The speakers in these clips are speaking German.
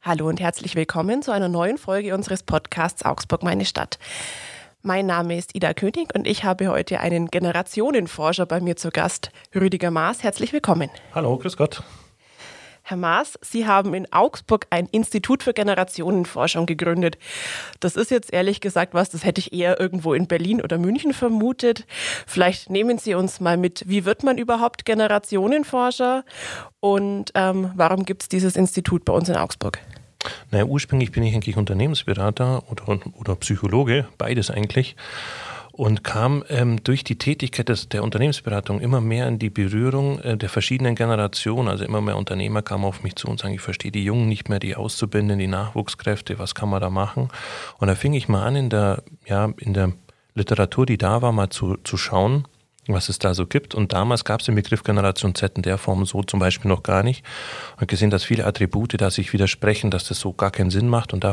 Hallo und herzlich willkommen zu einer neuen Folge unseres Podcasts Augsburg, meine Stadt. Mein Name ist Ida König und ich habe heute einen Generationenforscher bei mir zu Gast, Rüdiger Maas. Herzlich willkommen. Hallo, grüß Gott. Herr Maas, Sie haben in Augsburg ein Institut für Generationenforschung gegründet. Das ist jetzt ehrlich gesagt das hätte ich eher irgendwo in Berlin oder München vermutet. Vielleicht nehmen Sie uns mal mit, wie wird man überhaupt Generationenforscher und warum gibt es dieses Institut bei uns in Augsburg? Naja, ursprünglich bin ich eigentlich Unternehmensberater oder Psychologe, beides eigentlich. Und kam durch die Tätigkeit der Unternehmensberatung immer mehr in die Berührung der verschiedenen Generationen. Also immer mehr Unternehmer kamen auf mich zu und sagen, ich verstehe die Jungen nicht mehr, die Auszubildenden, die Nachwuchskräfte, was kann man da machen? Und da fing ich mal an, in der Literatur, die da war, mal zu schauen, was es da so gibt. Und damals gab es den Begriff Generation Z in der Form so zum Beispiel noch gar nicht. Und gesehen, dass viele Attribute da sich widersprechen, dass das so gar keinen Sinn macht und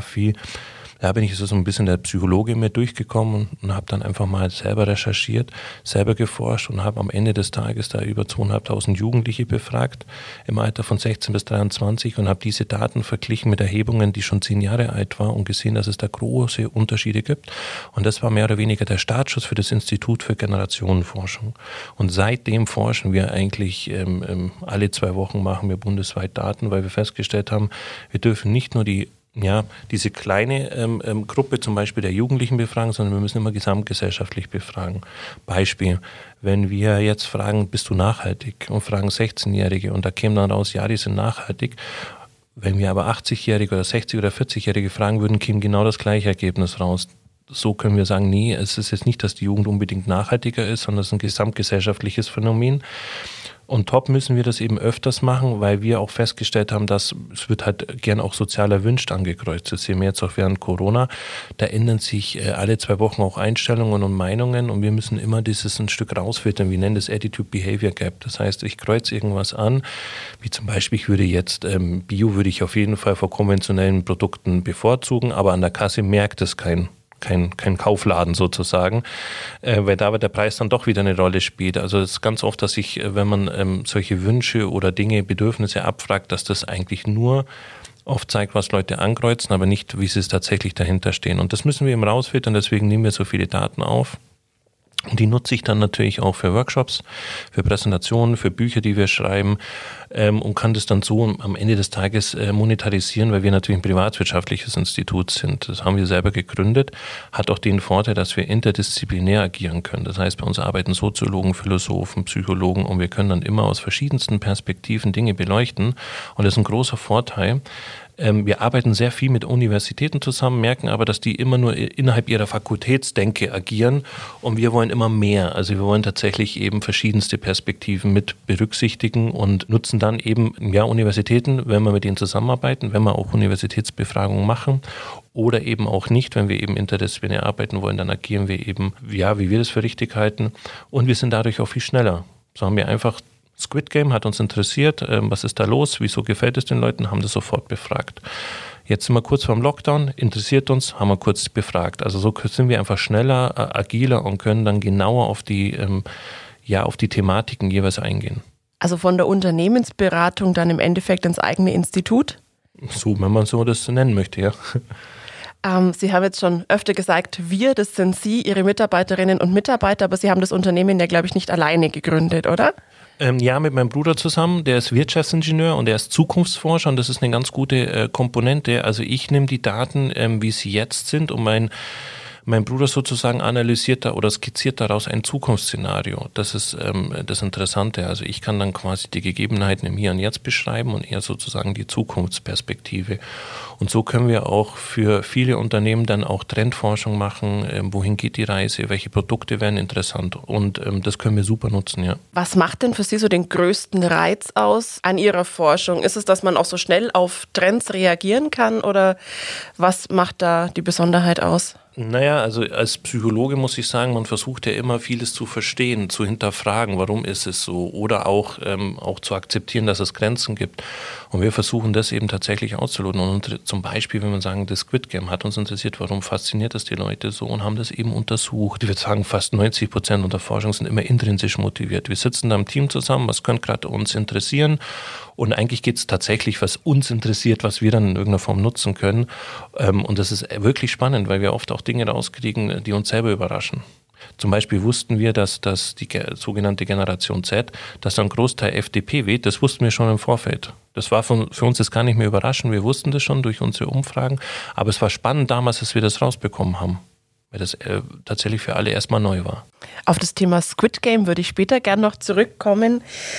da bin ich so ein bisschen der Psychologe mit durchgekommen und habe dann einfach mal selber recherchiert, selber geforscht und habe am Ende des Tages da über 2.500 Jugendliche befragt im Alter von 16 bis 23 und habe diese Daten verglichen mit Erhebungen, die schon 10 Jahre alt waren und gesehen, dass es da große Unterschiede gibt. Und das war mehr oder weniger der Startschuss für das Institut für Generationenforschung. Und seitdem forschen wir eigentlich alle 2 Wochen machen wir bundesweit Daten, weil wir festgestellt haben, wir dürfen nicht nur diese kleine Gruppe zum Beispiel der Jugendlichen befragen, sondern wir müssen immer gesamtgesellschaftlich befragen. Beispiel, wenn wir jetzt fragen, bist du nachhaltig? Und fragen 16-Jährige und da käme dann raus, ja, die sind nachhaltig. Wenn wir aber 80-Jährige oder 60- oder 40-Jährige fragen würden, käme genau das gleiche Ergebnis raus. So können wir sagen, nee, es ist jetzt nicht, dass die Jugend unbedingt nachhaltiger ist, sondern es ist ein gesamtgesellschaftliches Phänomen. Und top müssen wir das eben öfters machen, weil wir auch festgestellt haben, dass es wird halt gern auch sozial erwünscht angekreuzt. Das sehen wir jetzt auch während Corona. Da ändern sich alle 2 Wochen auch Einstellungen und Meinungen und wir müssen immer dieses ein Stück rausfiltern. Wir nennen das Attitude-Behavior Gap. Das heißt, ich kreuze irgendwas an, wie zum Beispiel, ich würde jetzt Bio würde ich auf jeden Fall vor konventionellen Produkten bevorzugen, aber an der Kasse merkt es kein Kaufladen sozusagen, weil da der Preis dann doch wieder eine Rolle spielt. Also es ist ganz oft, dass wenn man solche Wünsche oder Dinge, Bedürfnisse abfragt, dass das eigentlich nur oft zeigt, was Leute ankreuzen, aber nicht, wie sie es tatsächlich dahinter stehen. Und das müssen wir eben rausfiltern, deswegen nehmen wir so viele Daten auf. Und die nutze ich dann natürlich auch für Workshops, für Präsentationen, für Bücher, die wir schreiben und kann das dann so am Ende des Tages monetarisieren, weil wir natürlich ein privatwirtschaftliches Institut sind. Das haben wir selber gegründet, hat auch den Vorteil, dass wir interdisziplinär agieren können. Das heißt, bei uns arbeiten Soziologen, Philosophen, Psychologen und wir können dann immer aus verschiedensten Perspektiven Dinge beleuchten und das ist ein großer Vorteil. Wir arbeiten sehr viel mit Universitäten zusammen, merken aber, dass die immer nur innerhalb ihrer Fakultätsdenke agieren und wir wollen immer mehr. Also wir wollen tatsächlich eben verschiedenste Perspektiven mit berücksichtigen und nutzen dann eben Universitäten, wenn wir mit denen zusammenarbeiten, wenn wir auch Universitätsbefragungen machen oder eben auch nicht, wenn wir eben interdisziplinär arbeiten wollen, dann agieren wir eben, wie wir das für richtig halten und wir sind dadurch auch viel schneller. So haben wir einfach Squid Game hat uns interessiert, was ist da los, wieso gefällt es den Leuten, haben das sofort befragt. Jetzt sind wir kurz vorm Lockdown, interessiert uns, haben wir kurz befragt. Also so sind wir einfach schneller, agiler und können dann genauer auf die Thematiken jeweils eingehen. Also von der Unternehmensberatung dann im Endeffekt ins eigene Institut? So, wenn man so das nennen möchte, ja. Sie haben jetzt schon öfter gesagt, das sind Sie, Ihre Mitarbeiterinnen und Mitarbeiter, aber Sie haben das Unternehmen ja, glaube ich, nicht alleine gegründet, oder? Ja, mit meinem Bruder zusammen, der ist Wirtschaftsingenieur und der ist Zukunftsforscher und das ist eine ganz gute Komponente. Also ich nehme die Daten, wie sie jetzt sind und mein Bruder sozusagen analysiert oder skizziert daraus ein Zukunftsszenario. Das ist das Interessante. Also ich kann dann quasi die Gegebenheiten im Hier und Jetzt beschreiben und er sozusagen die Zukunftsperspektive. Und so können wir auch für viele Unternehmen dann auch Trendforschung machen. Wohin geht die Reise? Welche Produkte werden interessant? Und das können wir super nutzen, ja. Was macht denn für Sie so den größten Reiz aus an Ihrer Forschung? Ist es, dass man auch so schnell auf Trends reagieren kann oder was macht da die Besonderheit aus? Naja, also als Psychologe muss ich sagen, man versucht ja immer vieles zu verstehen, zu hinterfragen, warum ist es so oder auch zu akzeptieren, dass es Grenzen gibt. Und wir versuchen das eben tatsächlich auszuloten. Und zum Beispiel, wenn man sagen, das Squid Game hat uns interessiert, warum fasziniert das die Leute so und haben das eben untersucht. Ich würde sagen, fast 90% unserer Forschung sind immer intrinsisch motiviert. Wir sitzen da im Team zusammen, was könnte gerade uns interessieren? Und eigentlich geht es tatsächlich, was uns interessiert, was wir dann in irgendeiner Form nutzen können. Und das ist wirklich spannend, weil wir oft auch Dinge rauskriegen, die uns selber überraschen. Zum Beispiel wussten wir, dass die sogenannte Generation Z, dass ein Großteil FDP wählt. Das wussten wir schon im Vorfeld. Das war für uns jetzt gar nicht mehr überraschend. Wir wussten das schon durch unsere Umfragen. Aber es war spannend damals, dass wir das rausbekommen haben, weil das tatsächlich für alle erstmal neu war. Auf das Thema Squid Game würde ich später gern noch zurückkommen.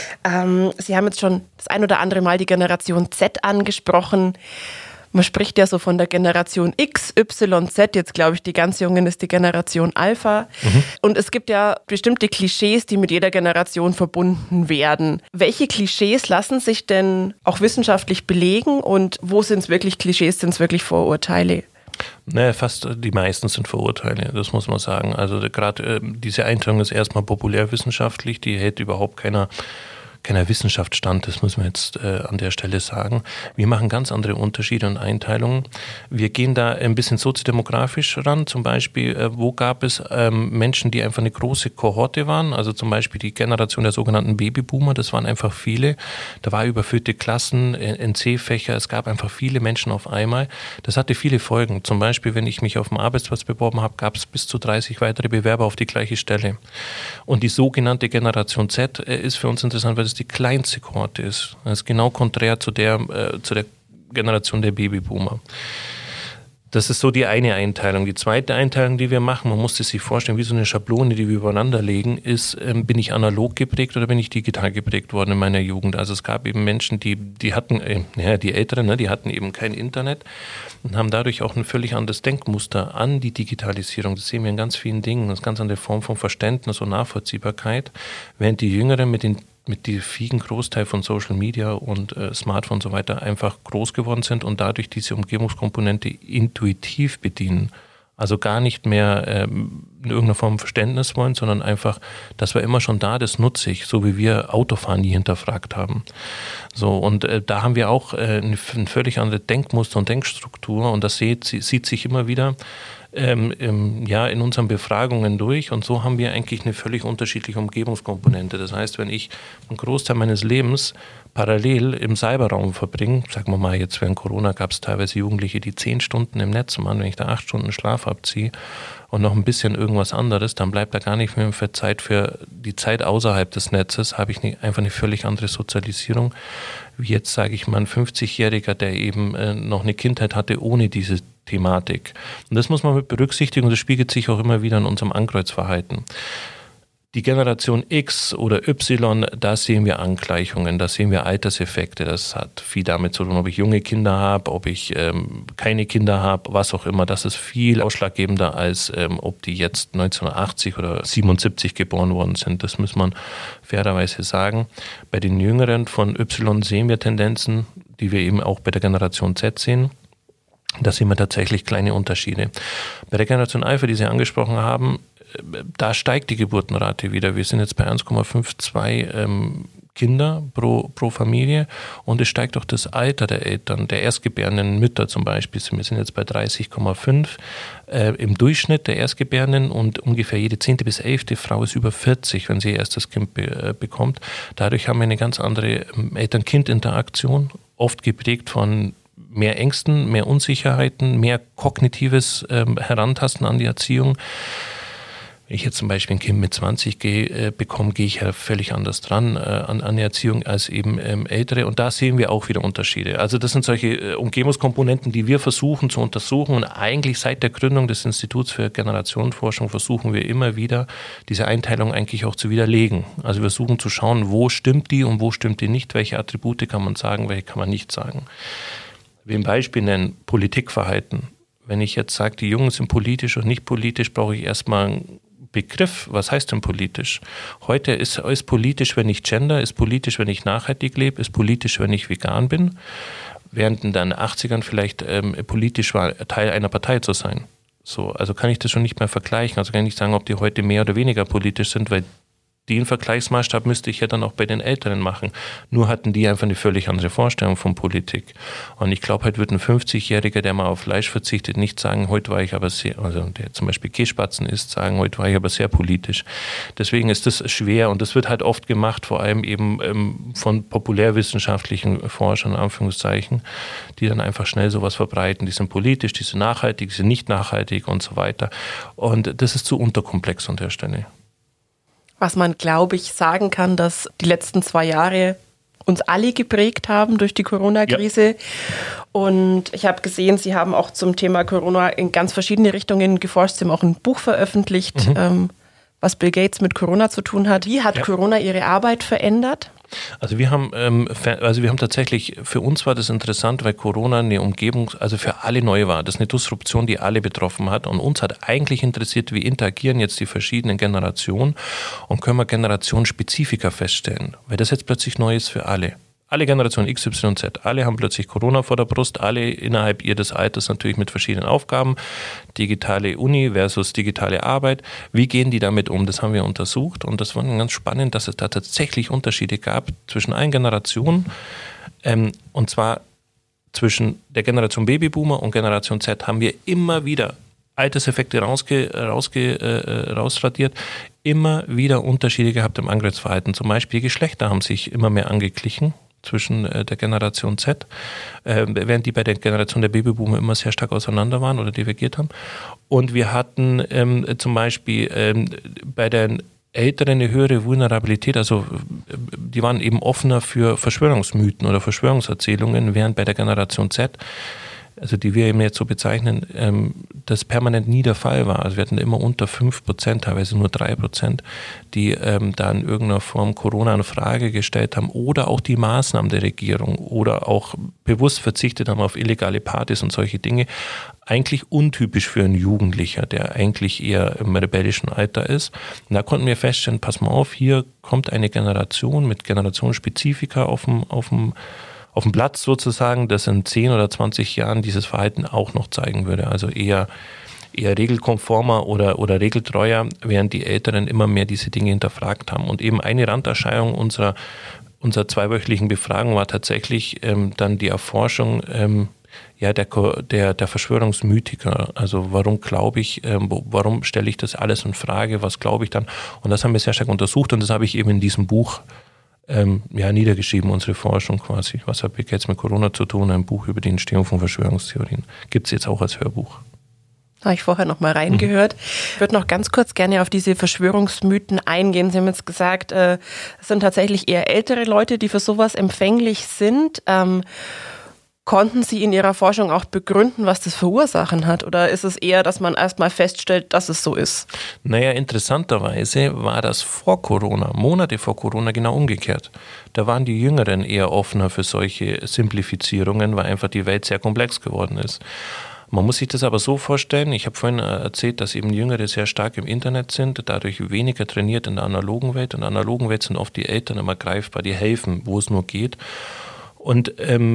Sie haben jetzt schon das ein oder andere Mal die Generation Z angesprochen. Man spricht ja so von der Generation X, Y, Z. Jetzt glaube ich, die ganz Jungen ist die Generation Alpha. Und es gibt ja bestimmte Klischees, die mit jeder Generation verbunden werden. Welche Klischees lassen sich denn auch wissenschaftlich belegen und wo sind es wirklich Klischees, sind es wirklich Vorurteile? Naja, fast die meisten sind Vorurteile, das muss man sagen. Also gerade diese Einteilung ist erstmal populärwissenschaftlich, die hält überhaupt keiner Wissenschaft stand, das muss man jetzt an der Stelle sagen. Wir machen ganz andere Unterschiede und Einteilungen. Wir gehen da ein bisschen soziodemografisch ran, zum Beispiel, wo gab es Menschen, die einfach eine große Kohorte waren, also zum Beispiel die Generation der sogenannten Babyboomer, das waren einfach viele. Da war überfüllte Klassen, NC-Fächer, es gab einfach viele Menschen auf einmal. Das hatte viele Folgen. Zum Beispiel, wenn ich mich auf dem Arbeitsplatz beworben habe, gab es bis zu 30 weitere Bewerber auf die gleiche Stelle. Und die sogenannte Generation Z ist für uns interessant, weil es die kleinste Kohorte ist. Das ist genau konträr zu der Generation der Babyboomer. Das ist so die eine Einteilung. Die zweite Einteilung, die wir machen, man muss sich vorstellen, wie so eine Schablone, die wir übereinander legen, ist, bin ich analog geprägt oder bin ich digital geprägt worden in meiner Jugend? Also es gab eben Menschen, die hatten, die Älteren, die hatten eben kein Internet und haben dadurch auch ein völlig anderes Denkmuster an die Digitalisierung. Das sehen wir in ganz vielen Dingen. Das ist eine ganz andere Form von Verständnis und Nachvollziehbarkeit, während die Jüngeren mit dem vielen Großteil von Social Media und Smartphone und so weiter einfach groß geworden sind und dadurch diese Umgebungskomponente intuitiv bedienen. Also gar nicht mehr in irgendeiner Form Verständnis wollen, sondern einfach, das war immer schon da, das nutze ich, so wie wir Autofahren nie hinterfragt haben. So, und da haben wir auch ein völlig andere Denkmuster und Denkstruktur und das sieht sich immer wieder in unseren Befragungen durch und so haben wir eigentlich eine völlig unterschiedliche Umgebungskomponente. Das heißt, wenn ich einen Großteil meines Lebens parallel im Cyberraum verbringe, sagen wir mal jetzt während Corona gab es teilweise Jugendliche, die 10 Stunden im Netz waren, wenn ich da 8 Stunden Schlaf abziehe und noch ein bisschen irgendwas anderes, dann bleibt da gar nicht mehr für Zeit für die Zeit außerhalb des Netzes, habe ich einfach eine völlig andere Sozialisierung, wie jetzt sage ich mal ein 50-Jähriger, der eben noch eine Kindheit hatte ohne diese Thematik. Und das muss man mit berücksichtigen und das spiegelt sich auch immer wieder in unserem Ankreuzverhalten. Die Generation X oder Y, da sehen wir Angleichungen, da sehen wir Alterseffekte. Das hat viel damit zu tun, ob ich junge Kinder habe, ob ich keine Kinder habe, was auch immer. Das ist viel ausschlaggebender, als ob die jetzt 1980 oder 77 geboren worden sind. Das muss man fairerweise sagen. Bei den Jüngeren von Y sehen wir Tendenzen, die wir eben auch bei der Generation Z sehen. Da sehen wir tatsächlich kleine Unterschiede. Bei der Generation Alpha, die Sie angesprochen haben, da steigt die Geburtenrate wieder. Wir sind jetzt bei 1,52 Kinder pro Familie und es steigt auch das Alter der Eltern, der erstgebärenden Mütter zum Beispiel. Wir sind jetzt bei 30,5 im Durchschnitt der Erstgebärenden und ungefähr jede 10. bis 11. Frau ist über 40, wenn sie ihr erstes Kind bekommt. Dadurch haben wir eine ganz andere Eltern-Kind-Interaktion, oft geprägt von mehr Ängsten, mehr Unsicherheiten, mehr kognitives Herantasten an die Erziehung. Wenn ich jetzt zum Beispiel ein Kind mit 20 bekomme, gehe ich ja völlig anders dran an die Erziehung als eben Ältere. Und da sehen wir auch wieder Unterschiede. Also das sind solche Umgebungskomponenten, die wir versuchen zu untersuchen. Und eigentlich seit der Gründung des Instituts für Generationenforschung versuchen wir immer wieder, diese Einteilung eigentlich auch zu widerlegen. Also wir versuchen zu schauen, wo stimmt die und wo stimmt die nicht. Welche Attribute kann man sagen, welche kann man nicht sagen. Ich will ein Beispiel nennen, Politikverhalten. Wenn ich jetzt sage, die Jungen sind politisch und nicht politisch, brauche ich erstmal einen Begriff. Was heißt denn politisch? Heute ist politisch, wenn ich gender, ist politisch, wenn ich nachhaltig lebe, ist politisch, wenn ich vegan bin. Während in den 80ern vielleicht politisch war, Teil einer Partei zu sein. So, also kann ich das schon nicht mehr vergleichen. Also kann ich nicht sagen, ob die heute mehr oder weniger politisch sind, weil den Vergleichsmaßstab müsste ich ja dann auch bei den Älteren machen. Nur hatten die einfach eine völlig andere Vorstellung von Politik. Und ich glaube, heute wird ein 50-Jähriger, der mal auf Fleisch verzichtet, nicht sagen, heute war ich aber sehr, also der zum Beispiel Kässpatzen isst, sagen, heute war ich aber sehr politisch. Deswegen ist das schwer und das wird halt oft gemacht, vor allem eben von populärwissenschaftlichen Forschern, in Anführungszeichen, die dann einfach schnell sowas verbreiten. Die sind politisch, die sind nachhaltig, die sind nicht nachhaltig und so weiter. Und das ist zu unterkomplex an der Stelle. Was man, glaube ich, sagen kann, dass die letzten 2 Jahre uns alle geprägt haben durch die Corona-Krise. Ja. Und ich habe gesehen, Sie haben auch zum Thema Corona in ganz verschiedene Richtungen geforscht. Sie haben auch ein Buch veröffentlicht, was Bill Gates mit Corona zu tun hat. Wie hat Corona Ihre Arbeit verändert? Also wir haben tatsächlich, für uns war das interessant, weil Corona eine Umgebung, also für alle neu war. Das ist eine Disruption, die alle betroffen hat. Und uns hat eigentlich interessiert, wie interagieren jetzt die verschiedenen Generationen und können wir Generationenspezifika feststellen, weil das jetzt plötzlich neu ist für alle. Alle Generationen X, Y, Z, alle haben plötzlich Corona vor der Brust, alle innerhalb ihres Alters natürlich mit verschiedenen Aufgaben. Digitale Uni versus digitale Arbeit. Wie gehen die damit um? Das haben wir untersucht und das war ganz spannend, dass es da tatsächlich Unterschiede gab zwischen allen Generationen. Und zwar zwischen der Generation Babyboomer und Generation Z haben wir immer wieder Alterseffekte rausradiert, immer wieder Unterschiede gehabt im Angriffsverhalten. Zum Beispiel Geschlechter haben sich immer mehr angeglichen zwischen der Generation Z, während die bei der Generation der Babyboomer immer sehr stark auseinander waren oder divergiert haben. Und wir hatten zum Beispiel bei den Älteren eine höhere Vulnerabilität, also die waren eben offener für Verschwörungsmythen oder Verschwörungserzählungen, während bei der Generation Z, also die wir eben jetzt so bezeichnen, das permanent nie der Fall war. Also wir hatten immer unter 5%, teilweise nur 3%, die da in irgendeiner Form Corona in Frage gestellt haben oder auch die Maßnahmen der Regierung oder auch bewusst verzichtet haben auf illegale Partys und solche Dinge. Eigentlich untypisch für einen Jugendlicher, der eigentlich eher im rebellischen Alter ist. Und da konnten wir feststellen, pass mal auf, hier kommt eine Generation mit Generationsspezifika auf dem Platz sozusagen, das in 10 oder 20 Jahren dieses Verhalten auch noch zeigen würde. Also eher regelkonformer oder regeltreuer, während die Älteren immer mehr diese Dinge hinterfragt haben. Und eben eine Randerscheinung unserer 2-wöchentlichen Befragung war tatsächlich dann die Erforschung der Verschwörungsmythiker. Also warum glaube ich, warum stelle ich das alles in Frage, was glaube ich dann? Und das haben wir sehr stark untersucht und das habe ich eben in diesem Buch niedergeschrieben, unsere Forschung quasi. Was hat Bill Gates mit Corona zu tun? Ein Buch über die Entstehung von Verschwörungstheorien. Gibt es jetzt auch als Hörbuch. Habe ich vorher noch mal reingehört. Ich würde noch ganz kurz gerne auf diese Verschwörungsmythen eingehen. Sie haben jetzt gesagt, es sind tatsächlich eher ältere Leute, die für sowas empfänglich sind. Konnten Sie in Ihrer Forschung auch begründen, was das für Ursachen hat? Oder ist es eher, dass man erstmal feststellt, dass es so ist? Naja, interessanterweise war das vor Corona, Monate vor Corona genau umgekehrt. Da waren die Jüngeren eher offener für solche Simplifizierungen, weil einfach die Welt sehr komplex geworden ist. Man muss sich das aber so vorstellen, ich habe vorhin erzählt, dass eben Jüngere sehr stark im Internet sind, dadurch weniger trainiert in der analogen Welt. In der analogen Welt sind oft die Eltern immer greifbar, die helfen, wo es nur geht. Und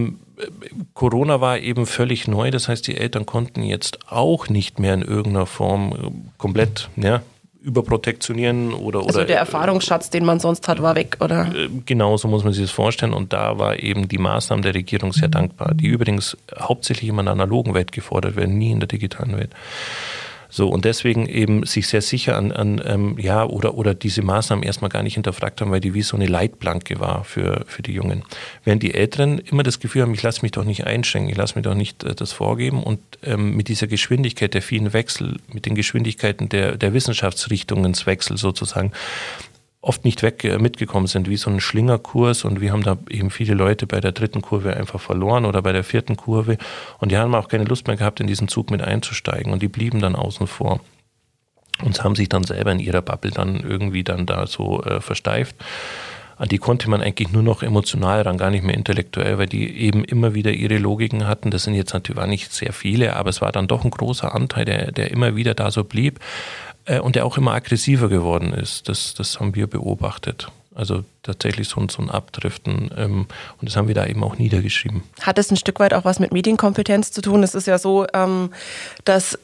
Corona war eben völlig neu, das heißt, die Eltern konnten jetzt auch nicht mehr in irgendeiner Form komplett überprotektionieren oder der Erfahrungsschatz, den man sonst hat, war weg, oder? Genau, so muss man sich das vorstellen und da war eben die Maßnahmen der Regierung sehr dankbar, die übrigens hauptsächlich immer in der analogen Welt gefordert werden, nie in der digitalen Welt. So, und deswegen eben sich sehr sicher oder diese Maßnahmen erstmal gar nicht hinterfragt haben, weil die wie so eine Leitplanke war für die Jungen. Während die Älteren immer das Gefühl haben, ich lasse mich doch nicht einschränken, ich lasse mir doch nicht das vorgeben und mit dieser Geschwindigkeit der vielen Wechsel, mit den Geschwindigkeiten der Wissenschaftsrichtungswechsel sozusagen, oft nicht mitgekommen sind, wie so ein Schlingerkurs und wir haben da eben viele Leute bei der 3. Kurve einfach verloren oder bei der 4. Kurve und die haben auch keine Lust mehr gehabt, in diesen Zug mit einzusteigen und die blieben dann außen vor und haben sich dann selber in ihrer Bubble dann irgendwie dann da so versteift. An die konnte man eigentlich nur noch emotional ran, gar nicht mehr intellektuell, weil die eben immer wieder ihre Logiken hatten. Das sind jetzt natürlich war nicht sehr viele, aber es war dann doch ein großer Anteil, der immer wieder da so blieb. Und der auch immer aggressiver geworden ist. Das haben wir beobachtet. Also tatsächlich so ein Abdriften. Und das haben wir da eben auch niedergeschrieben. Hat es ein Stück weit auch was mit Medienkompetenz zu tun? Es ist ja so, dass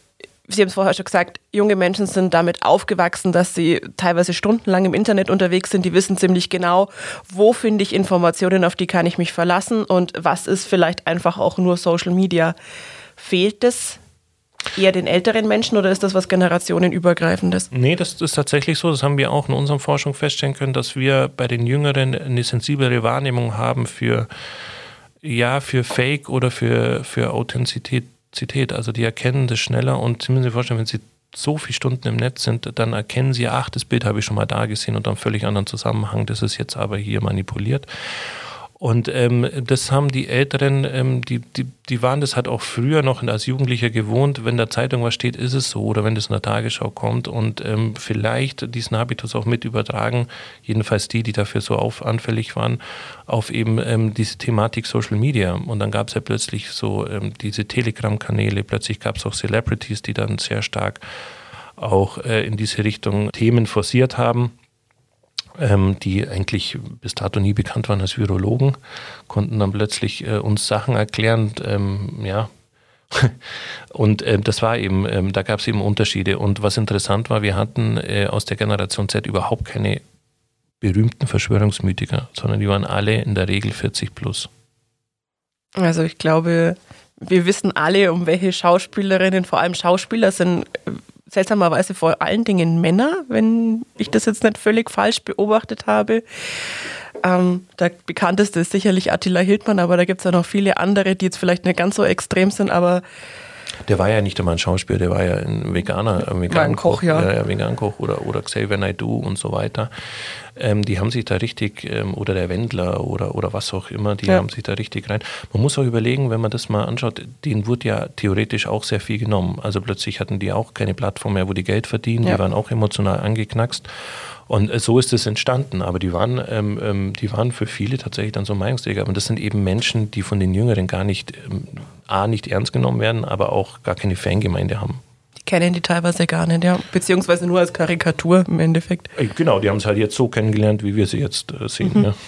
Sie haben es vorher schon gesagt, junge Menschen sind damit aufgewachsen, dass sie teilweise stundenlang im Internet unterwegs sind. Die wissen ziemlich genau, wo finde ich Informationen, auf die kann ich mich verlassen und was ist vielleicht einfach auch nur Social Media. Fehlt es eher den älteren Menschen oder ist das was generationenübergreifendes? Nee, das ist tatsächlich so. Das haben wir auch in unserer Forschung feststellen können, dass wir bei den Jüngeren eine sensiblere Wahrnehmung haben für Fake oder für Authentizität. Also die erkennen das schneller und Sie müssen sich vorstellen, wenn Sie so viele Stunden im Netz sind, dann erkennen Sie, ach, das Bild habe ich schon mal da gesehen und dann völlig anderen Zusammenhang, das ist jetzt aber hier manipuliert. Und das haben die Älteren, die waren das halt auch früher noch als Jugendlicher gewohnt, wenn der Zeitung was steht, ist es so, oder wenn das in der Tagesschau kommt und vielleicht diesen Habitus auch mit übertragen, jedenfalls die dafür so anfällig waren, auf eben diese Thematik Social Media. Und dann gab es ja plötzlich so diese Telegram-Kanäle, plötzlich gab es auch Celebrities, die dann sehr stark auch in diese Richtung Themen forciert haben, die eigentlich bis dato nie bekannt waren als Virologen, konnten dann plötzlich uns Sachen erklären, und das war eben, da gab es eben Unterschiede. Und was interessant war, wir hatten aus der Generation Z überhaupt keine berühmten Verschwörungsmythiker, sondern die waren alle in der Regel 40 plus. Also ich glaube, wir wissen alle, um welche Schauspielerinnen, vor allem Schauspieler sind seltsamerweise vor allen Dingen Männer, wenn ich das jetzt nicht völlig falsch beobachtet habe. Der bekannteste ist sicherlich Attila Hildmann, aber da gibt es ja noch viele andere, die jetzt vielleicht nicht ganz so extrem sind, aber der war ja nicht einmal ein Schauspieler, der war ja ein Vegankoch, ja. Vegankoch oder Xavier Naidoo und so weiter. Die haben sich da richtig, oder der Wendler oder was auch immer, die haben sich da richtig rein. Man muss auch überlegen, wenn man das mal anschaut, denen wurde ja theoretisch auch sehr viel genommen. Also plötzlich hatten die auch keine Plattform mehr, wo die Geld verdienen, die waren auch emotional angeknackst. Und so ist es entstanden, aber die waren für viele tatsächlich dann so Meinungsträger. Aber das sind eben Menschen, die von den Jüngeren gar nicht, nicht ernst genommen werden, aber auch gar keine Fangemeinde haben. Die kennen die teilweise gar nicht, ja. Beziehungsweise nur als Karikatur im Endeffekt. Genau, die haben es halt jetzt so kennengelernt, wie wir sie jetzt sehen. Ja.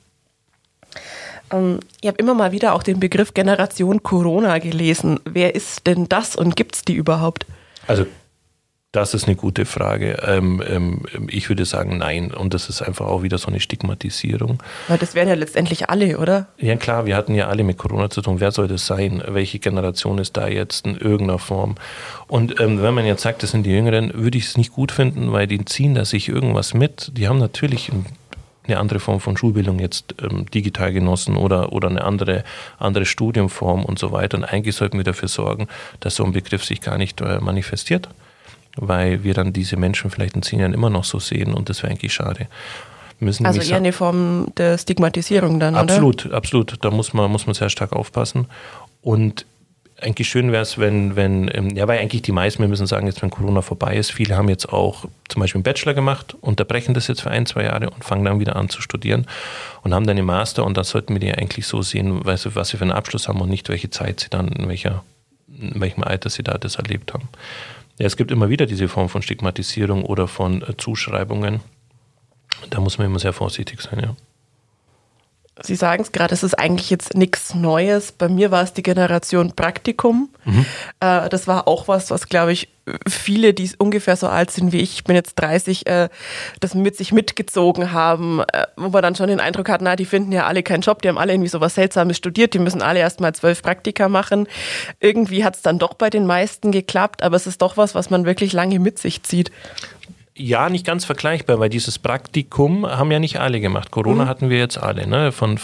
Ich habe immer mal wieder auch den Begriff Generation Corona gelesen. Wer ist denn das und gibt es die überhaupt? Also das ist eine gute Frage. Ich würde sagen, nein. Und das ist einfach auch wieder so eine Stigmatisierung. Weil das wären ja letztendlich alle, oder? Ja klar, wir hatten ja alle mit Corona zu tun. Wer soll das sein? Welche Generation ist da jetzt in irgendeiner Form? Und wenn man jetzt sagt, das sind die Jüngeren, würde ich es nicht gut finden, weil die ziehen da sich irgendwas mit. Die haben natürlich eine andere Form von Schulbildung jetzt digital genossen oder eine andere Studiumform und so weiter. Und eigentlich sollten wir dafür sorgen, dass so ein Begriff sich gar nicht manifestiert, weil wir dann diese Menschen vielleicht in 10 Jahren immer noch so sehen und das wäre eigentlich schade. Also eher eine Form der Stigmatisierung dann, absolut, oder? Absolut, da muss man sehr stark aufpassen und eigentlich schön wäre es, weil eigentlich die meisten, wir müssen sagen, jetzt wenn Corona vorbei ist, viele haben jetzt auch zum Beispiel einen Bachelor gemacht, unterbrechen das jetzt für 1-2 Jahre und fangen dann wieder an zu studieren und haben dann einen Master und dann sollten wir die eigentlich so sehen, was sie für einen Abschluss haben und nicht welche Zeit sie dann, in welchem Alter sie da das erlebt haben. Ja, es gibt immer wieder diese Form von Stigmatisierung oder von Zuschreibungen. Da muss man immer sehr vorsichtig sein, ja. Sie sagen es gerade, es ist eigentlich jetzt nichts Neues. Bei mir war es die Generation Praktikum. Das war auch was glaube ich, viele, die ungefähr so alt sind wie ich bin jetzt 30, das mit sich mitgezogen haben, wo wir dann schon den Eindruck hatten, die finden ja alle keinen Job, die haben alle irgendwie so was Seltsames studiert, die müssen alle erst mal 12 Praktika machen. Irgendwie hat es dann doch bei den meisten geklappt, aber es ist doch was man wirklich lange mit sich zieht. Ja, nicht ganz vergleichbar, weil dieses Praktikum haben ja nicht alle gemacht. Corona hatten wir jetzt alle, ne? Von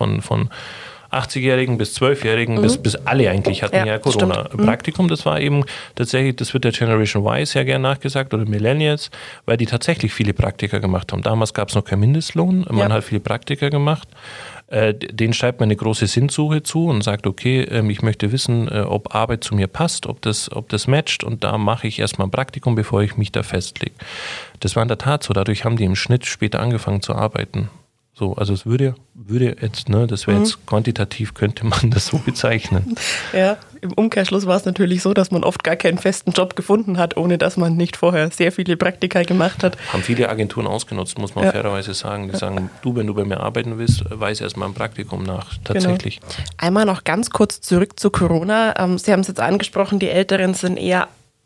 80-Jährigen bis 12-Jährigen bis alle eigentlich hatten ja Corona. Praktikum, das war eben tatsächlich, das wird der Generation Y sehr gern nachgesagt oder Millennials, weil die tatsächlich viele Praktika gemacht haben. Damals gab es noch keinen Mindestlohn, man hat viele Praktika gemacht. Den schreibt man eine große Sinnsuche zu und sagt, okay, ich möchte wissen, ob Arbeit zu mir passt, ob das matcht und da mache ich erstmal ein Praktikum, bevor ich mich da festlege. Das war in der Tat so, dadurch haben die im Schnitt später angefangen zu arbeiten. So, also es würde jetzt, ne, das wäre jetzt quantitativ, könnte man das so bezeichnen. Ja, im Umkehrschluss war es natürlich so, dass man oft gar keinen festen Job gefunden hat, ohne dass man nicht vorher sehr viele Praktika gemacht hat. Haben viele Agenturen ausgenutzt, muss man fairerweise sagen. Die sagen, wenn du bei mir arbeiten willst, weise erstmal ein Praktikum nach, tatsächlich. Genau. Einmal noch ganz kurz zurück zu Corona. Sie haben es jetzt angesprochen, die Älteren sind eher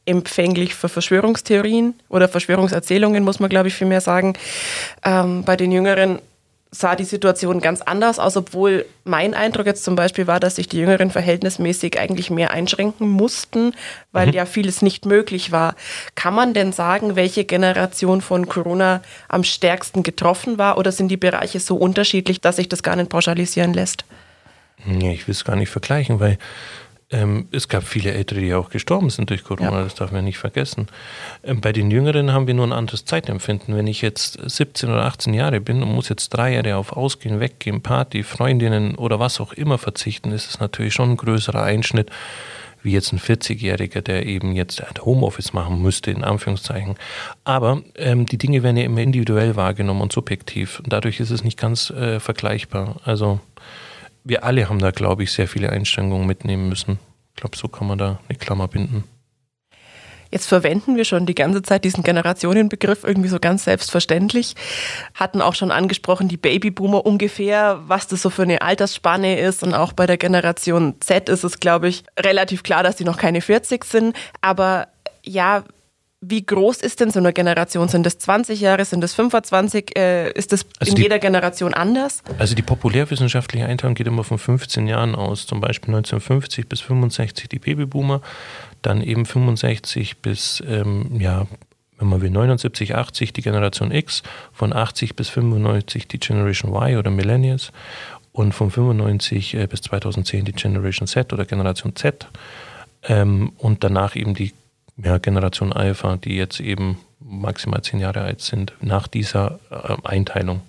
empfänglich für Verschwörungstheorien oder Verschwörungserzählungen, muss man, glaube ich, vielmehr sagen. Bei den Jüngeren sah die Situation ganz anders aus, obwohl mein Eindruck jetzt zum Beispiel war, dass sich die Jüngeren verhältnismäßig eigentlich mehr einschränken mussten, weil ja vieles nicht möglich war. Kann man denn sagen, welche Generation von Corona am stärksten getroffen war, oder sind die Bereiche so unterschiedlich, dass sich das gar nicht pauschalisieren lässt? Nee, ich will es gar nicht vergleichen, weil es gab viele Ältere, die auch gestorben sind durch Corona, das darf man nicht vergessen. Bei den Jüngeren haben wir nur ein anderes Zeitempfinden. Wenn ich jetzt 17 oder 18 Jahre bin und muss jetzt 3 Jahre auf Ausgehen, Weggehen, Party, Freundinnen oder was auch immer verzichten, ist es natürlich schon ein größerer Einschnitt, wie jetzt ein 40-Jähriger, der eben jetzt Homeoffice machen müsste, in Anführungszeichen. Aber die Dinge werden ja immer individuell wahrgenommen und subjektiv. Und dadurch ist es nicht ganz vergleichbar. Also wir alle haben da, glaube ich, sehr viele Einschränkungen mitnehmen müssen. Ich glaube, so kann man da eine Klammer binden. Jetzt verwenden wir schon die ganze Zeit diesen Generationenbegriff irgendwie so ganz selbstverständlich. Hatten auch schon angesprochen, die Babyboomer ungefähr, was das so für eine Altersspanne ist. Und auch bei der Generation Z ist es, glaube ich, relativ klar, dass die noch keine 40 sind. Aber ja, wie groß ist denn so eine Generation? Sind das 20 Jahre, sind das 25? Ist das also in jeder Generation anders? Also die populärwissenschaftliche Einteilung geht immer von 15 Jahren aus. Zum Beispiel 1950 bis 65 die Babyboomer, dann eben 65 bis, wenn man will, 79, 80 die Generation X, von 80 bis 95 die Generation Y oder Millennials und von 95 bis 2010 die Generation Z oder Generation Z und danach eben die Generation Alpha, die jetzt eben maximal 10 Jahre alt sind, nach dieser Einteilung.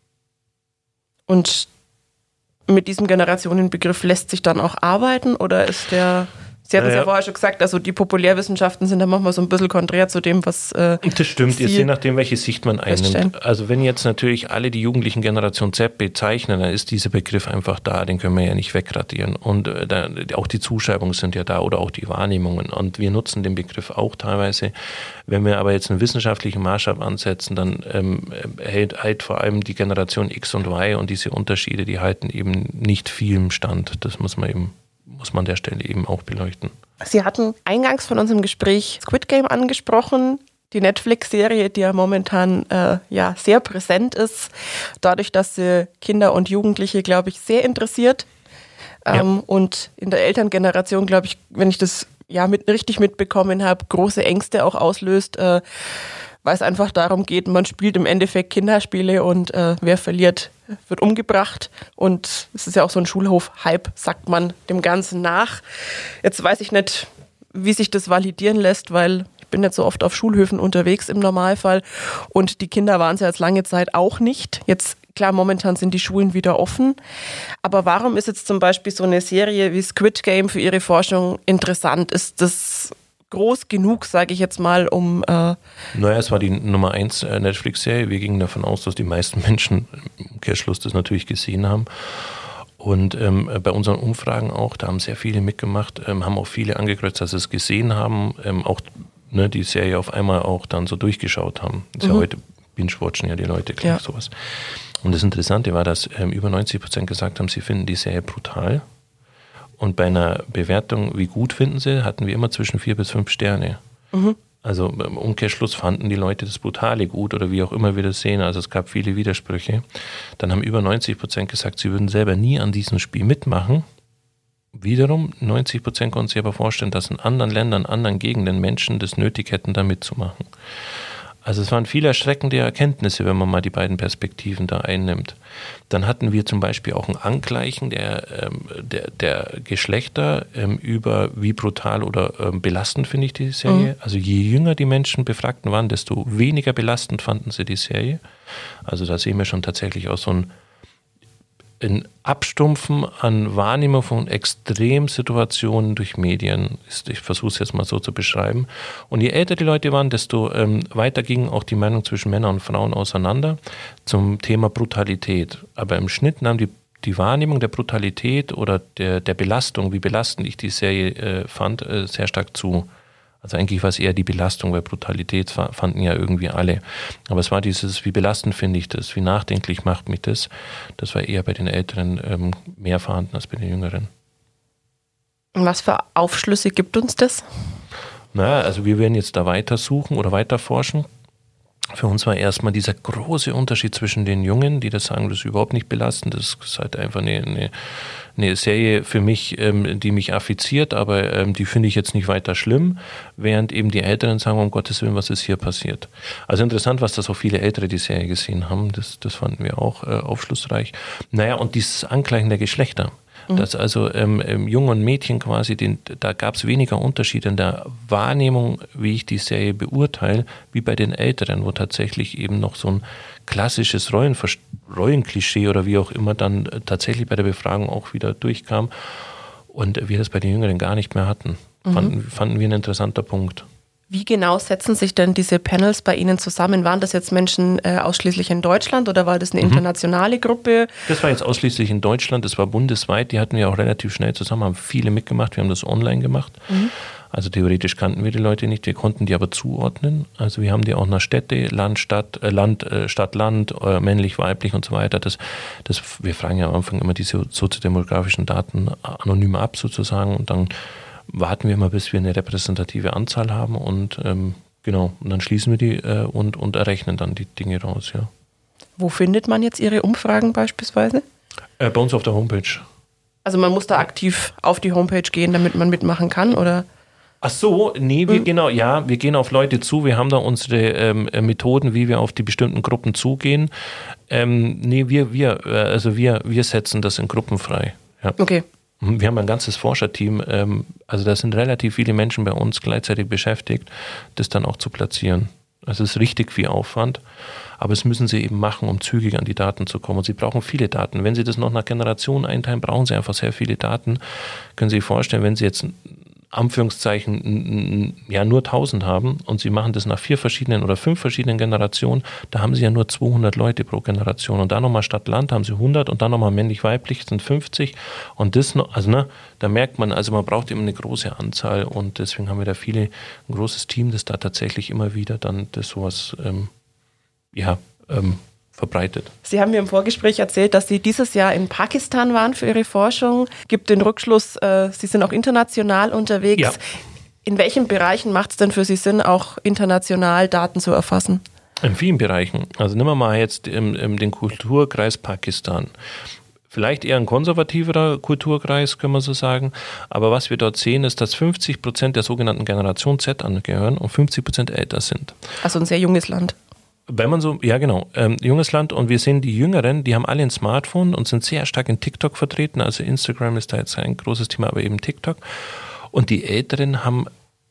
Und mit diesem Generationenbegriff lässt sich dann auch arbeiten, oder ist der... Sie hatten es ja vorher schon gesagt, also die Populärwissenschaften sind da manchmal so ein bisschen konträr zu dem, was das stimmt, jetzt je nachdem, welche Sicht man einnimmt. Also wenn jetzt natürlich alle die jugendlichen Generation Z bezeichnen, dann ist dieser Begriff einfach da, den können wir ja nicht wegradieren. Und auch die Zuschreibungen sind ja da oder auch die Wahrnehmungen. Und wir nutzen den Begriff auch teilweise. Wenn wir aber jetzt einen wissenschaftlichen Maßstab ansetzen, dann hält vor allem die Generation X und Y und diese Unterschiede, die halten eben nicht viel im Stand. Das muss man an der Stelle eben auch beleuchten. Sie hatten eingangs von unserem Gespräch Squid Game angesprochen, die Netflix-Serie, die ja momentan sehr präsent ist, dadurch, dass sie Kinder und Jugendliche, glaube ich, sehr interessiert. Und in der Elterngeneration, glaube ich, wenn ich das richtig mitbekommen habe, große Ängste auch auslöst, weil es einfach darum geht, man spielt im Endeffekt Kinderspiele und wer verliert, wird umgebracht. Und es ist ja auch so ein Schulhof-Hype, sagt man dem Ganzen nach. Jetzt weiß ich nicht, wie sich das validieren lässt, weil ich bin nicht so oft auf Schulhöfen unterwegs im Normalfall. Und die Kinder waren es ja jetzt lange Zeit auch nicht. Jetzt, klar, momentan sind die Schulen wieder offen. Aber warum ist jetzt zum Beispiel so eine Serie wie Squid Game für Ihre Forschung interessant? Ist das groß genug, sage ich jetzt mal, um... es war die Nummer 1 Netflix-Serie. Wir gingen davon aus, dass die meisten Menschen im Umkehrschluss das natürlich gesehen haben. Und bei unseren Umfragen auch, da haben sehr viele mitgemacht, haben auch viele angekreuzt, dass sie es gesehen haben, auch die Serie auf einmal auch dann so durchgeschaut haben. Das ist ja heute binge-watchen ja die Leute, klar, sowas. Und das Interessante war, dass über 90% gesagt haben, sie finden die Serie brutal. Und bei einer Bewertung, wie gut finden sie, hatten wir immer zwischen 4 bis 5 Sterne. Also im Umkehrschluss fanden die Leute das Brutale gut oder wie auch immer wir das sehen. Also es gab viele Widersprüche. Dann haben über 90% gesagt, sie würden selber nie an diesem Spiel mitmachen. Wiederum 90% konnten sich aber vorstellen, dass in anderen Ländern, anderen Gegenden Menschen das nötig hätten, da mitzumachen. Also es waren viele erschreckende Erkenntnisse, wenn man mal die beiden Perspektiven da einnimmt. Dann hatten wir zum Beispiel auch ein Angleichen der Geschlechter über wie brutal oder belastend finde ich die Serie. Also je jünger die Menschen Befragten waren, desto weniger belastend fanden sie die Serie. Also da sehen wir schon tatsächlich auch so ein Abstumpfen an Wahrnehmung von Extremsituationen durch Medien. Ich versuche es jetzt mal so zu beschreiben. Und je älter die Leute waren, desto weiter ging auch die Meinung zwischen Männern und Frauen auseinander zum Thema Brutalität. Aber im Schnitt nahm die Wahrnehmung der Brutalität oder der Belastung, wie belastend ich die Serie fand, sehr stark zu. Also eigentlich war es eher die Belastung, weil Brutalität fanden ja irgendwie alle. Aber es war dieses, wie belastend finde ich das, wie nachdenklich macht mich das. Das war eher bei den Älteren mehr vorhanden als bei den Jüngeren. Und was für Aufschlüsse gibt uns das? Naja, also wir werden jetzt da weiter suchen oder weiter forschen. Für uns war erstmal dieser große Unterschied zwischen den Jungen, die das sagen, das ist überhaupt nicht belastend, das ist halt einfach eine Serie für mich, die mich affiziert, aber die finde ich jetzt nicht weiter schlimm, während eben die Älteren sagen, um Gottes Willen, was ist hier passiert. Also interessant, was da so viele Ältere die Serie gesehen haben, das fanden wir auch aufschlussreich. Naja, und dieses Angleichen der Geschlechter. Dass also Jungen und Mädchen quasi, da gab es weniger Unterschiede in der Wahrnehmung, wie ich die Serie beurteile, wie bei den Älteren, wo tatsächlich eben noch so ein klassisches Rollenklischee oder wie auch immer dann tatsächlich bei der Befragung auch wieder durchkam und wir das bei den Jüngeren gar nicht mehr hatten. Fanden wir ein interessanter Punkt. Wie genau setzen sich denn diese Panels bei Ihnen zusammen? Waren das jetzt Menschen ausschließlich in Deutschland oder war das eine internationale Gruppe? Das war jetzt ausschließlich in Deutschland, das war bundesweit, die hatten wir auch relativ schnell zusammen, haben viele mitgemacht, wir haben das online gemacht. Also theoretisch kannten wir die Leute nicht, wir konnten die aber zuordnen. Also wir haben die auch nach Städte, Land, Stadt, Land, männlich, weiblich und so weiter. Wir fragen ja am Anfang immer diese soziodemografischen Daten anonym ab sozusagen und dann warten wir immer, bis wir eine repräsentative Anzahl haben und genau, und dann schließen wir die und errechnen dann die Dinge raus, ja. Wo findet man jetzt Ihre Umfragen beispielsweise? Bei uns auf der Homepage. Also man muss da aktiv auf die Homepage gehen, damit man mitmachen kann, oder? Ach so, nee, wir gehen auf Leute zu, wir haben da unsere Methoden, wie wir auf die bestimmten Gruppen zugehen. Wir setzen das in Gruppen frei. Ja. Okay. Wir haben ein ganzes Forscherteam, also da sind relativ viele Menschen bei uns gleichzeitig beschäftigt, das dann auch zu platzieren. Also es ist richtig viel Aufwand, aber das müssen sie eben machen, um zügig an die Daten zu kommen. Und sie brauchen viele Daten. Wenn sie das noch nach Generationen einteilen, brauchen sie einfach sehr viele Daten. Können Sie sich vorstellen, wenn Sie jetzt Anführungszeichen nur 1000 haben und Sie machen das nach 4 verschiedenen oder 5 verschiedenen Generationen, da haben Sie ja nur 200 Leute pro Generation und dann nochmal Stadt-Land haben Sie 100 und dann nochmal männlich-weiblich sind 50 und das noch, da merkt man, also man braucht immer eine große Anzahl und deswegen haben wir da ein großes Team, das da tatsächlich immer wieder dann das sowas verbreitet. Sie haben mir im Vorgespräch erzählt, dass Sie dieses Jahr in Pakistan waren für Ihre Forschung. Gibt den Rückschluss, Sie sind auch international unterwegs. Ja. In welchen Bereichen macht es denn für Sie Sinn, auch international Daten zu erfassen? In vielen Bereichen. Also nehmen wir mal jetzt den Kulturkreis Pakistan. Vielleicht eher ein konservativerer Kulturkreis, können wir so sagen. Aber was wir dort sehen, ist, dass 50% der sogenannten Generation Z angehören und 50% älter sind. Also ein sehr junges Land. Wenn man so, ja genau, junges Land und wir sehen die Jüngeren, die haben alle ein Smartphone und sind sehr stark in TikTok vertreten, also Instagram ist da jetzt ein großes Thema, aber eben TikTok und die Älteren haben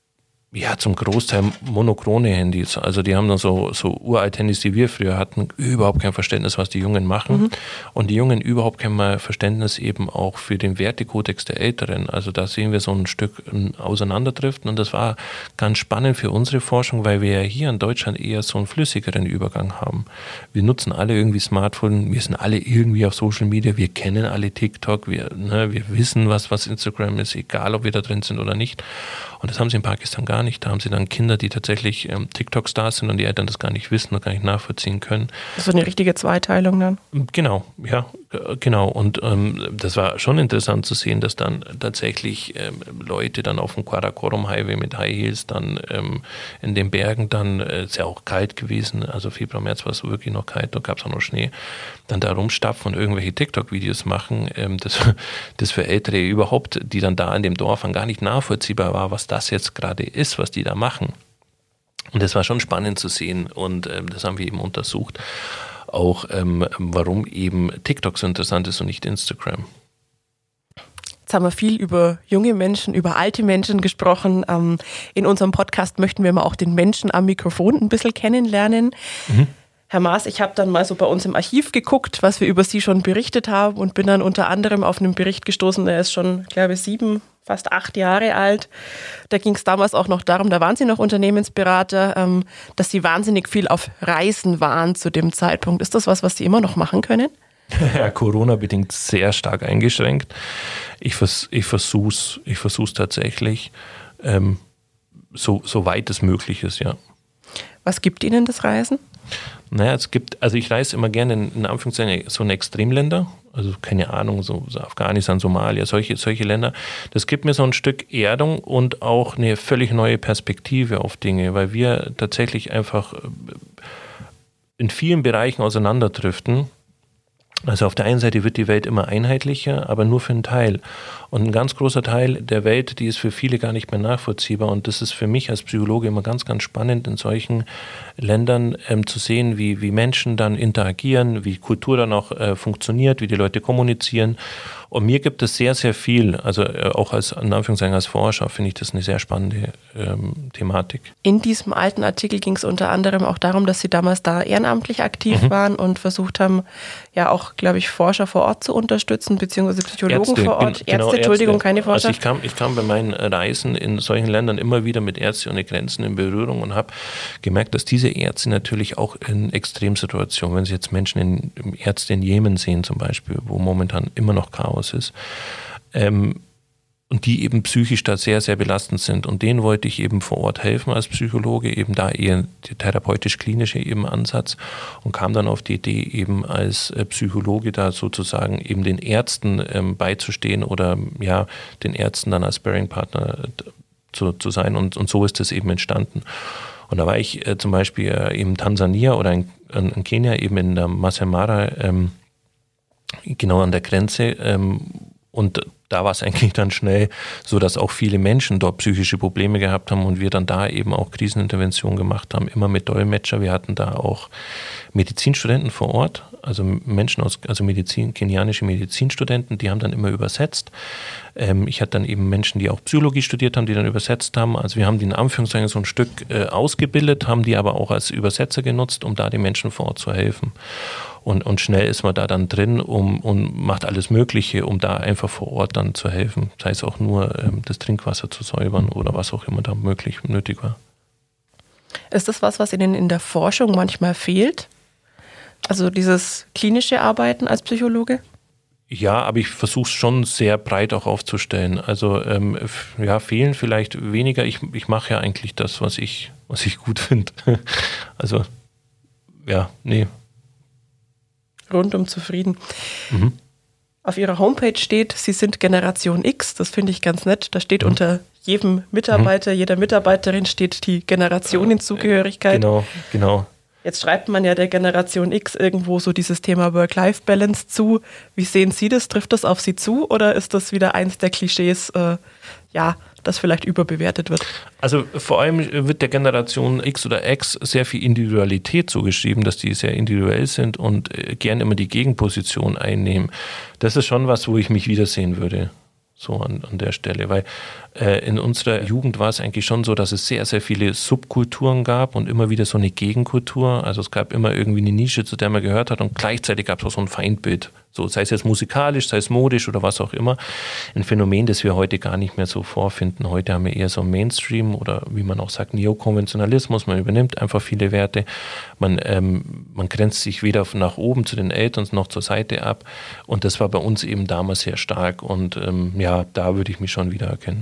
zum Großteil monochrone Handys, also die haben dann so uralt Handys, die wir früher hatten, überhaupt kein Verständnis, was die Jungen machen und die Jungen überhaupt kein Verständnis eben auch für den Wertekodex der Älteren, also da sehen wir so ein Stück Auseinanderdriften und das war ganz spannend für unsere Forschung, weil wir ja hier in Deutschland eher so einen flüssigeren Übergang haben. Wir nutzen alle irgendwie Smartphone, wir sind alle irgendwie auf Social Media, wir kennen alle TikTok, wir wissen, was Instagram ist, egal ob wir da drin sind oder nicht. Und das haben sie in Pakistan gar nicht. Da haben sie dann Kinder, die tatsächlich TikTok-Stars sind und die Eltern das gar nicht wissen und gar nicht nachvollziehen können. Das ist so eine richtige Zweiteilung dann? Genau, ja, genau. Und das war schon interessant zu sehen, dass dann tatsächlich Leute dann auf dem Karakorum Highway mit High Heels dann in den Bergen, dann ist ja auch kalt gewesen, also Februar, März war es wirklich noch kalt, da gab es auch noch Schnee, dann da rumstapfen und irgendwelche TikTok-Videos machen, das für Ältere überhaupt, die dann da in dem Dorf gar nicht nachvollziehbar war, was das jetzt gerade ist, was die da machen. Und das war schon spannend zu sehen und das haben wir eben untersucht, auch warum eben TikTok so interessant ist und nicht Instagram. Jetzt haben wir viel über junge Menschen, über alte Menschen gesprochen. In unserem Podcast möchten wir mal auch den Menschen am Mikrofon ein bisschen kennenlernen. Herr Maas, ich habe dann mal so bei uns im Archiv geguckt, was wir über Sie schon berichtet haben und bin dann unter anderem auf einen Bericht gestoßen, der ist schon, glaube ich, 7, fast 8 Jahre alt. Da ging es damals auch noch darum, da waren Sie noch Unternehmensberater, dass Sie wahnsinnig viel auf Reisen waren zu dem Zeitpunkt. Ist das was Sie immer noch machen können? Ja, Corona-bedingt sehr stark eingeschränkt. Ich versuch's tatsächlich, so weit es möglich ist, ja. Was gibt Ihnen das Reisen? Naja, es gibt, also ich reise immer gerne in Anführungszeichen so in Extremländer, also keine Ahnung, so Afghanistan, Somalia, solche Länder. Das gibt mir so ein Stück Erdung und auch eine völlig neue Perspektive auf Dinge, weil wir tatsächlich einfach in vielen Bereichen auseinanderdriften. Also auf der einen Seite wird die Welt immer einheitlicher, aber nur für einen Teil. Und ein ganz großer Teil der Welt, die ist für viele gar nicht mehr nachvollziehbar. Und das ist für mich als Psychologe immer ganz, ganz spannend, in solchen Ländern zu sehen, wie Menschen dann interagieren, wie Kultur dann auch funktioniert, wie die Leute kommunizieren. Und mir gibt es sehr, sehr viel, also auch in Anführungszeichen als Forscher, finde ich das eine sehr spannende Thematik. In diesem alten Artikel ging es unter anderem auch darum, dass Sie damals da ehrenamtlich aktiv waren und versucht haben, ja auch, glaube ich, Forscher vor Ort zu unterstützen, beziehungsweise Psychologen Ärzte, vor Ort. Ärzte, Entschuldigung, keine Forscher. Also ich kam bei meinen Reisen in solchen Ländern immer wieder mit Ärzte ohne Grenzen in Berührung und habe gemerkt, dass diese Ärzte natürlich auch in Extremsituationen, wenn Sie jetzt Ärzte in Jemen sehen zum Beispiel, wo momentan immer noch Chaos ist, und die eben psychisch da sehr, sehr belastend sind. Und denen wollte ich eben vor Ort helfen als Psychologe, eben da eher der therapeutisch-klinische eben Ansatz und kam dann auf die Idee, eben als Psychologe da sozusagen eben den Ärzten beizustehen oder ja, den Ärzten dann als Sparring-Partner zu sein. Und so ist das eben entstanden. Und da war ich zum Beispiel in Tansania oder in Kenia, eben in der Masai Mara, genau an der Grenze, und da war es eigentlich dann schnell so, dass auch viele Menschen dort psychische Probleme gehabt haben und wir dann da eben auch Krisenintervention gemacht haben, immer mit Dolmetscher. Wir hatten da auch Medizinstudenten vor Ort, also Menschen kenianische Medizinstudenten, die haben dann immer übersetzt. Ich hatte dann eben Menschen, die auch Psychologie studiert haben, die dann übersetzt haben. Also wir haben die in Anführungszeichen so ein Stück ausgebildet, haben die aber auch als Übersetzer genutzt, um da den Menschen vor Ort zu helfen. Und schnell ist man da dann drin und macht alles Mögliche, um da einfach vor Ort dann zu helfen. Sei es auch nur das Trinkwasser zu säubern oder was auch immer da nötig war. Ist das was Ihnen in der Forschung manchmal fehlt? Also dieses klinische Arbeiten als Psychologe? Ja, aber ich versuche es schon sehr breit auch aufzustellen. Also fehlen vielleicht weniger. Ich mache ja eigentlich das, was ich gut finde. Also ja, nee. Rundum zufrieden. Mhm. Auf Ihrer Homepage steht, Sie sind Generation X. Das finde ich ganz nett. Da steht unter jedem Mitarbeiter, jeder Mitarbeiterin steht die Generationenzugehörigkeit. Genau. Jetzt schreibt man ja der Generation X irgendwo so dieses Thema Work-Life-Balance zu. Wie sehen Sie das? Trifft das auf Sie zu oder ist das wieder eins der Klischees, das vielleicht überbewertet wird? Also vor allem wird der Generation X oder X sehr viel Individualität zugeschrieben, dass die sehr individuell sind und gern immer die Gegenposition einnehmen. Das ist schon was, wo ich mich wiedersehen würde. So an der Stelle, weil in unserer Jugend war es eigentlich schon so, dass es sehr, sehr viele Subkulturen gab und immer wieder so eine Gegenkultur. Also es gab immer irgendwie eine Nische, zu der man gehört hat und gleichzeitig gab es auch so ein Feindbild. So, sei es jetzt musikalisch, sei es modisch oder was auch immer. Ein Phänomen, das wir heute gar nicht mehr so vorfinden. Heute haben wir eher so Mainstream oder wie man auch sagt, Neokonventionalismus. Man übernimmt einfach viele Werte. Man grenzt sich weder nach oben zu den Eltern noch zur Seite ab. Und das war bei uns eben damals sehr stark. Und da würde ich mich schon wiedererkennen.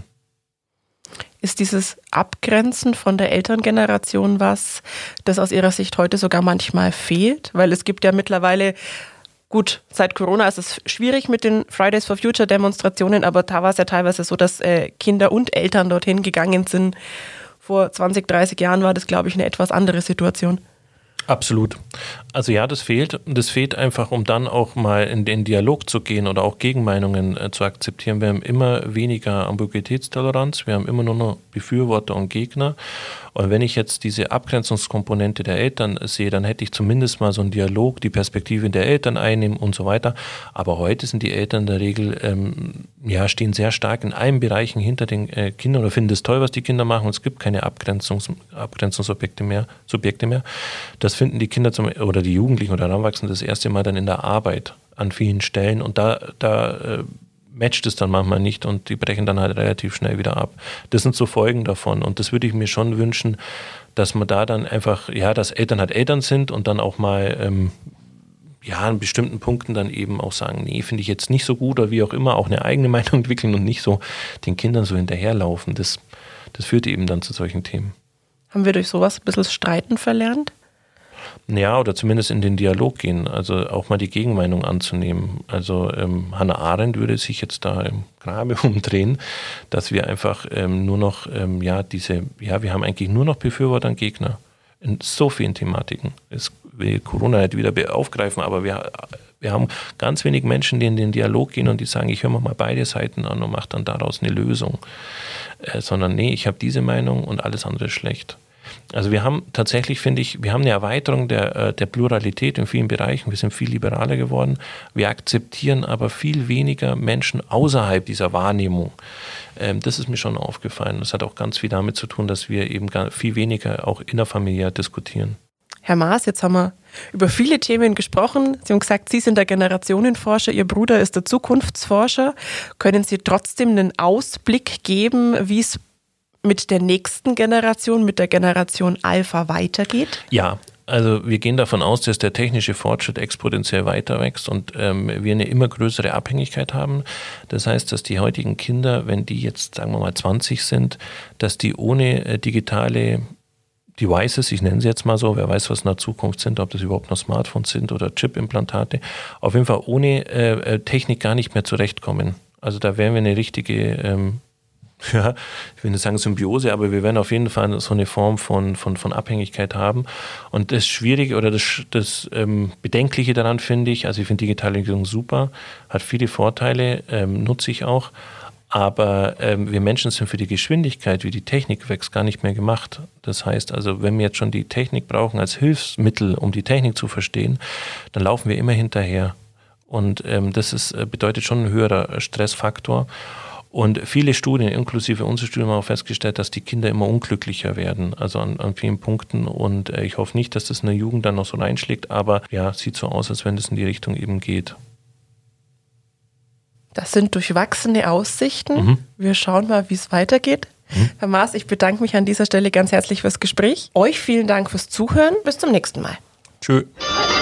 Ist dieses Abgrenzen von der Elterngeneration was, das aus Ihrer Sicht heute sogar manchmal fehlt? Weil es gibt ja mittlerweile, gut, seit Corona ist es schwierig mit den Fridays for Future Demonstrationen, aber da war es ja teilweise so, dass Kinder und Eltern dorthin gegangen sind. Vor 20, 30 Jahren war das, glaube ich, eine etwas andere Situation. Absolut. Also ja, das fehlt. Das fehlt einfach, um dann auch mal in den Dialog zu gehen oder auch Gegenmeinungen zu akzeptieren. Wir haben immer weniger Ambiguitätstoleranz, wir haben immer nur noch Befürworter und Gegner. Und wenn ich jetzt diese Abgrenzungskomponente der Eltern sehe, dann hätte ich zumindest mal so einen Dialog, die Perspektive der Eltern einnehmen und so weiter. Aber heute sind die Eltern in der Regel, stehen sehr stark in allen Bereichen hinter den Kindern oder finden es toll, was die Kinder machen. Und es gibt keine Abgrenzungsobjekte mehr, Subjekte mehr. Das finden die Kinder oder die Jugendlichen oder Heranwachsenden das erste Mal dann in der Arbeit an vielen Stellen. Und da matcht es dann manchmal nicht und die brechen dann halt relativ schnell wieder ab. Das sind so Folgen davon und das würde ich mir schon wünschen, dass man da dann einfach, dass Eltern halt Eltern sind und dann auch mal an bestimmten Punkten dann eben auch sagen, nee, finde ich jetzt nicht so gut oder wie auch immer, auch eine eigene Meinung entwickeln und nicht so den Kindern so hinterherlaufen. Das führt eben dann zu solchen Themen. Haben wir durch sowas ein bisschen Streiten verlernt? Ja, oder zumindest in den Dialog gehen, also auch mal die Gegenmeinung anzunehmen. Also Hannah Arendt würde sich jetzt da im Grabe umdrehen, dass wir einfach nur noch, wir haben eigentlich nur noch Befürworter und Gegner in so vielen Thematiken. Es will Corona nicht wieder aufgreifen, aber wir haben ganz wenig Menschen, die in den Dialog gehen und die sagen, ich höre mir mal beide Seiten an und mache dann daraus eine Lösung. Sondern nee, ich habe diese Meinung und alles andere ist schlecht. Also wir haben tatsächlich, finde ich, wir haben eine Erweiterung der Pluralität in vielen Bereichen. Wir sind viel liberaler geworden. Wir akzeptieren aber viel weniger Menschen außerhalb dieser Wahrnehmung. Das ist mir schon aufgefallen. Das hat auch ganz viel damit zu tun, dass wir eben viel weniger auch innerfamiliär diskutieren. Herr Maas, jetzt haben wir über viele Themen gesprochen. Sie haben gesagt, Sie sind der Generationenforscher, Ihr Bruder ist der Zukunftsforscher. Können Sie trotzdem einen Ausblick geben, wie es mit der nächsten Generation, mit der Generation Alpha weitergeht? Ja, also wir gehen davon aus, dass der technische Fortschritt exponentiell weiter wächst und wir eine immer größere Abhängigkeit haben. Das heißt, dass die heutigen Kinder, wenn die jetzt, sagen wir mal, 20 sind, dass die ohne digitale Devices, ich nenne sie jetzt mal so, wer weiß, was in der Zukunft sind, ob das überhaupt noch Smartphones sind oder Chip-Implantate, auf jeden Fall ohne Technik gar nicht mehr zurechtkommen. Also da wären wir eine richtige, ich will nicht sagen Symbiose, aber wir werden auf jeden Fall so eine Form von Abhängigkeit haben. Und das Schwierige oder das Bedenkliche daran finde ich, also ich finde Digitalisierung super, hat viele Vorteile, nutze ich auch. Aber wir Menschen sind für die Geschwindigkeit, wie die Technik wächst, gar nicht mehr gemacht. Das heißt also, wenn wir jetzt schon die Technik brauchen als Hilfsmittel, um die Technik zu verstehen, dann laufen wir immer hinterher. Und das bedeutet schon ein höherer Stressfaktor. Und viele Studien, inklusive unserer Studien, haben auch festgestellt, dass die Kinder immer unglücklicher werden, also an vielen Punkten. Und ich hoffe nicht, dass das in der Jugend dann noch so reinschlägt, aber ja, sieht so aus, als wenn das in die Richtung eben geht. Das sind durchwachsene Aussichten. Wir schauen mal, wie es weitergeht. Herr Maas, ich bedanke mich an dieser Stelle ganz herzlich fürs Gespräch. Euch vielen Dank fürs Zuhören. Bis zum nächsten Mal. Tschö.